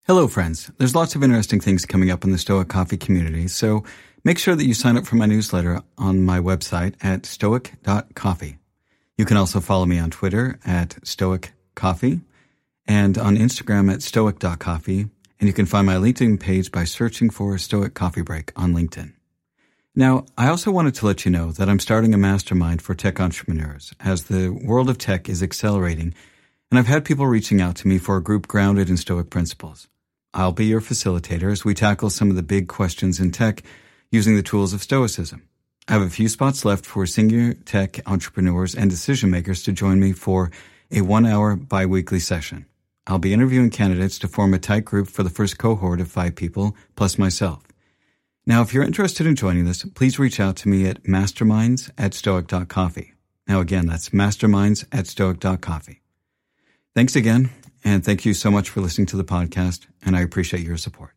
Hello, friends. There's lots of interesting things coming up in the Stoic Coffee community, so make sure that you sign up for my newsletter on my website at stoic.coffee. You can also follow me on Twitter at stoiccoffee and on Instagram at stoic.coffee, and you can find my LinkedIn page by searching for Stoic Coffee Break on LinkedIn. Now, I also wanted to let you know that I'm starting a mastermind for tech entrepreneurs as the world of tech is accelerating, and I've had people reaching out to me for a group grounded in Stoic principles. I'll be your facilitator as we tackle some of the big questions in tech using the tools of Stoicism. I have a few spots left for senior tech entrepreneurs and decision makers to join me for a 1-hour bi-weekly session. I'll be interviewing candidates to form a tight group for the first cohort of 5 people, plus myself. Now, if you're interested in joining this, please reach out to me at masterminds@stoic.coffee. Now, again, that's masterminds@stoic.coffee. Thanks again, and thank you so much for listening to the podcast, and I appreciate your support.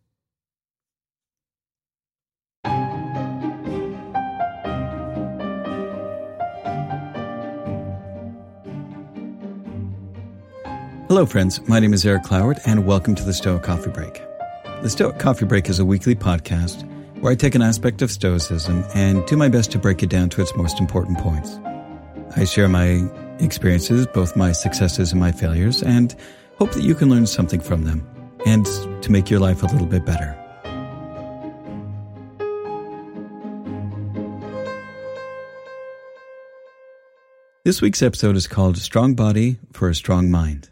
Hello, friends. My name is Eric Cloward, and welcome to the Stoic Coffee Break. The Stoic Coffee Break is a weekly podcast where I take an aspect of Stoicism and do my best to break it down to its most important points. I share my experiences, both my successes and my failures, and hope that you can learn something from them and to make your life a little bit better. This week's episode is called Strong Body for a Strong Mind.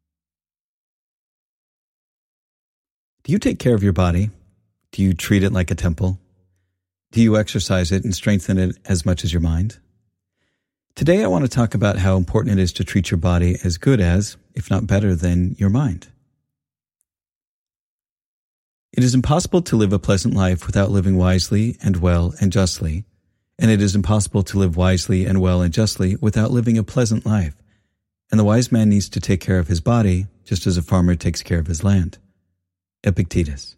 Do you take care of your body? Do you treat it like a temple? Do you exercise it and strengthen it as much as your mind? Today I want to talk about how important it is to treat your body as good as, if not better than, your mind. It is impossible to live a pleasant life without living wisely and well and justly, and it is impossible to live wisely and well and justly without living a pleasant life. And the wise man needs to take care of his body just as a farmer takes care of his land. Epictetus.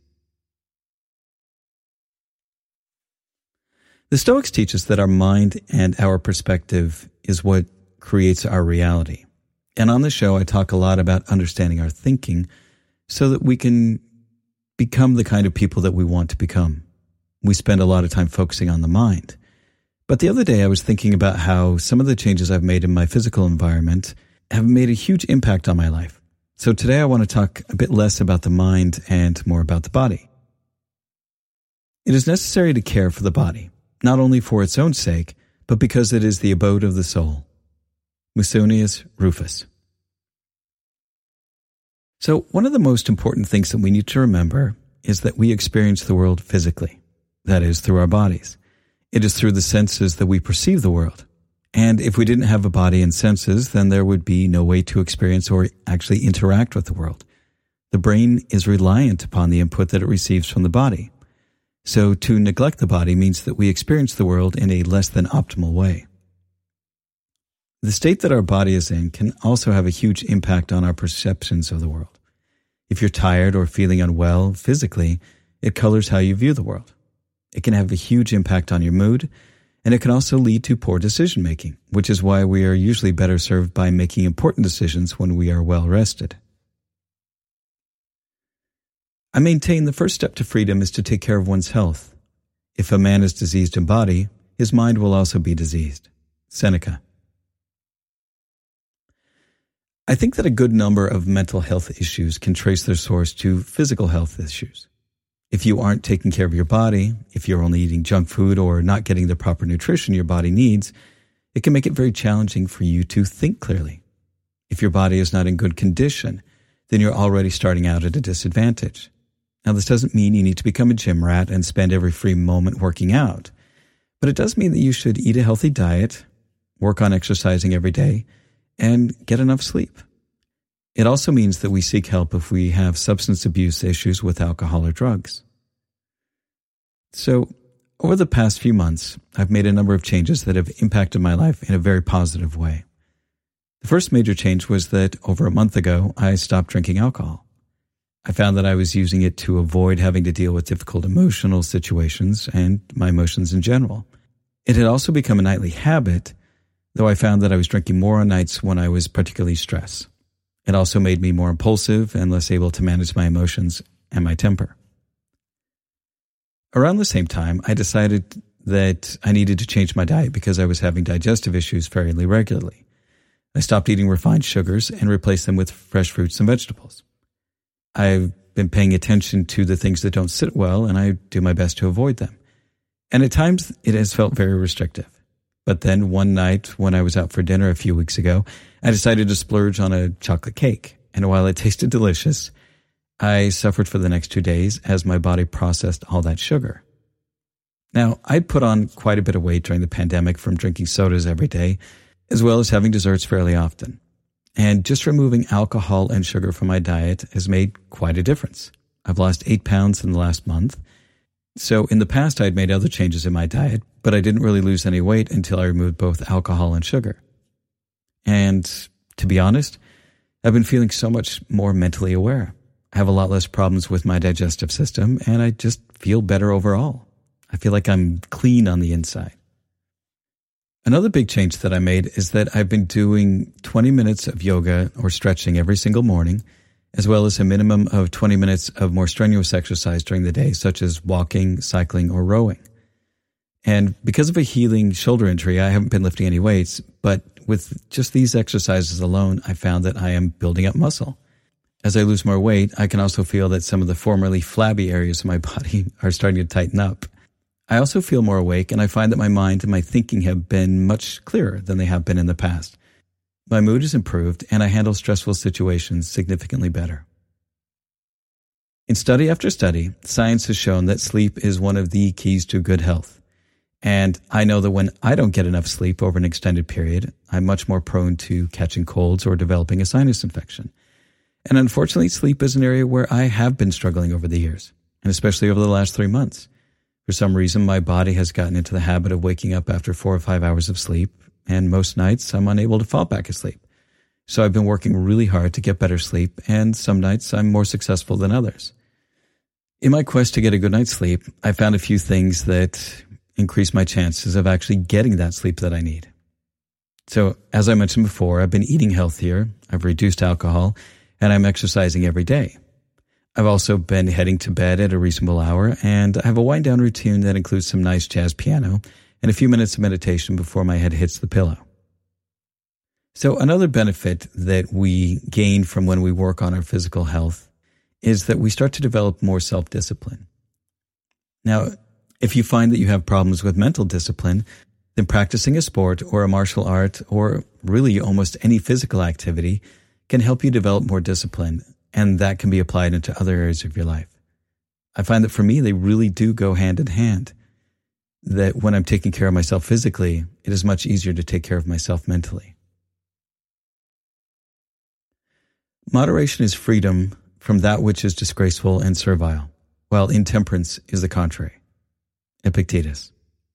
The Stoics teach us that our mind and our perspective is what creates our reality. And on the show, I talk a lot about understanding our thinking so that we can become the kind of people that we want to become. We spend a lot of time focusing on the mind. But the other day, I was thinking about how some of the changes I've made in my physical environment have made a huge impact on my life. So today, I want to talk a bit less about the mind and more about the body. It is necessary to care for the body, not only for its own sake, but because it is the abode of the soul. Musonius Rufus. So one of the most important things that we need to remember is that we experience the world physically, that is, through our bodies. It is through the senses that we perceive the world. And if we didn't have a body and senses, then there would be no way to experience or actually interact with the world. The brain is reliant upon the input that it receives from the body. So to neglect the body means that we experience the world in a less than optimal way. The state that our body is in can also have a huge impact on our perceptions of the world. If you're tired or feeling unwell physically, it colors how you view the world. It can have a huge impact on your mood, and it can also lead to poor decision-making, which is why we are usually better served by making important decisions when we are well rested. I maintain the first step to freedom is to take care of one's health. If a man is diseased in body, his mind will also be diseased. Seneca. I think that a good number of mental health issues can trace their source to physical health issues. If you aren't taking care of your body, if you're only eating junk food or not getting the proper nutrition your body needs, it can make it very challenging for you to think clearly. If your body is not in good condition, then you're already starting out at a disadvantage. Now, this doesn't mean you need to become a gym rat and spend every free moment working out, but it does mean that you should eat a healthy diet, work on exercising every day, and get enough sleep. It also means that we seek help if we have substance abuse issues with alcohol or drugs. So, over the past few months, I've made a number of changes that have impacted my life in a very positive way. The first major change was that over a month ago, I stopped drinking alcohol. I found that I was using it to avoid having to deal with difficult emotional situations and my emotions in general. It had also become a nightly habit, though I found that I was drinking more on nights when I was particularly stressed. It also made me more impulsive and less able to manage my emotions and my temper. Around the same time, I decided that I needed to change my diet because I was having digestive issues fairly regularly. I stopped eating refined sugars and replaced them with fresh fruits and vegetables. I've been paying attention to the things that don't sit well, and I do my best to avoid them. And at times, it has felt very restrictive. But then one night when I was out for dinner a few weeks ago, I decided to splurge on a chocolate cake. And while it tasted delicious, I suffered for the next 2 days as my body processed all that sugar. Now, I'd put on quite a bit of weight during the pandemic from drinking sodas every day, as well as having desserts fairly often. And just removing alcohol and sugar from my diet has made quite a difference. I've lost 8 pounds in the last month. So in the past, I'd made other changes in my diet, but I didn't really lose any weight until I removed both alcohol and sugar. And to be honest, I've been feeling so much more mentally aware. I have a lot less problems with my digestive system, and I just feel better overall. I feel like I'm clean on the inside. Another big change that I made is that I've been doing 20 minutes of yoga or stretching every single morning, as well as a minimum of 20 minutes of more strenuous exercise during the day, such as walking, cycling, or rowing. And because of a healing shoulder injury, I haven't been lifting any weights, but with just these exercises alone, I found that I am building up muscle. As I lose more weight, I can also feel that some of the formerly flabby areas of my body are starting to tighten up. I also feel more awake, and I find that my mind and my thinking have been much clearer than they have been in the past. My mood has improved, and I handle stressful situations significantly better. In study after study, science has shown that sleep is one of the keys to good health. And I know that when I don't get enough sleep over an extended period, I'm much more prone to catching colds or developing a sinus infection. And unfortunately, sleep is an area where I have been struggling over the years, and especially over the last 3 months. For some reason, my body has gotten into the habit of waking up after 4 or 5 hours of sleep, and most nights I'm unable to fall back asleep. So I've been working really hard to get better sleep, and some nights I'm more successful than others. In my quest to get a good night's sleep, I found a few things that increase my chances of actually getting that sleep that I need. So, as I mentioned before, I've been eating healthier, I've reduced alcohol, and I'm exercising every day. I've also been heading to bed at a reasonable hour, and I have a wind-down routine that includes some nice jazz piano and a few minutes of meditation before my head hits the pillow. So another benefit that we gain from when we work on our physical health is that we start to develop more self-discipline. Now, if you find that you have problems with mental discipline, then practicing a sport or a martial art or really almost any physical activity can help you develop more discipline, and that can be applied into other areas of your life. I find that for me, they really do go hand in hand. That when I'm taking care of myself physically, it is much easier to take care of myself mentally. Moderation is freedom from that which is disgraceful and servile, while intemperance is the contrary. Epictetus.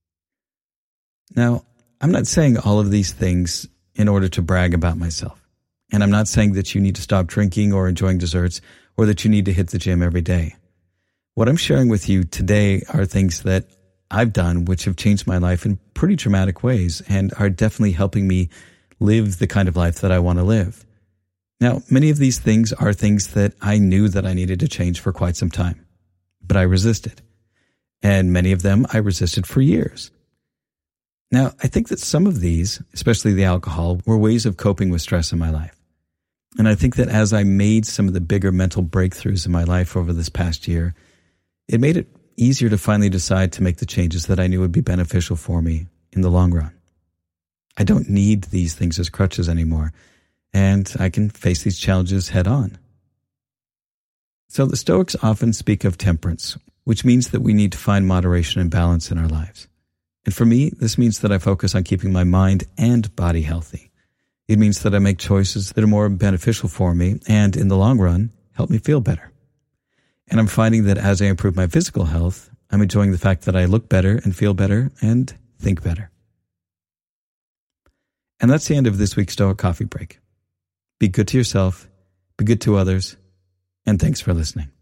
Now, I'm not saying all of these things in order to brag about myself. And I'm not saying that you need to stop drinking or enjoying desserts or that you need to hit the gym every day. What I'm sharing with you today are things that I've done which have changed my life in pretty dramatic ways and are definitely helping me live the kind of life that I want to live. Now, many of these things are things that I knew that I needed to change for quite some time, but I resisted. And many of them I resisted for years. Now, I think that some of these, especially the alcohol, were ways of coping with stress in my life. And I think that as I made some of the bigger mental breakthroughs in my life over this past year, it made it easier to finally decide to make the changes that I knew would be beneficial for me in the long run. I don't need these things as crutches anymore, and I can face these challenges head on. So the Stoics often speak of temperance, which means that we need to find moderation and balance in our lives. And for me, this means that I focus on keeping my mind and body healthy. It means that I make choices that are more beneficial for me and, in the long run, help me feel better. And I'm finding that as I improve my physical health, I'm enjoying the fact that I look better and feel better and think better. And that's the end of this week's Stoic Coffee Break. Be good to yourself, be good to others, and thanks for listening.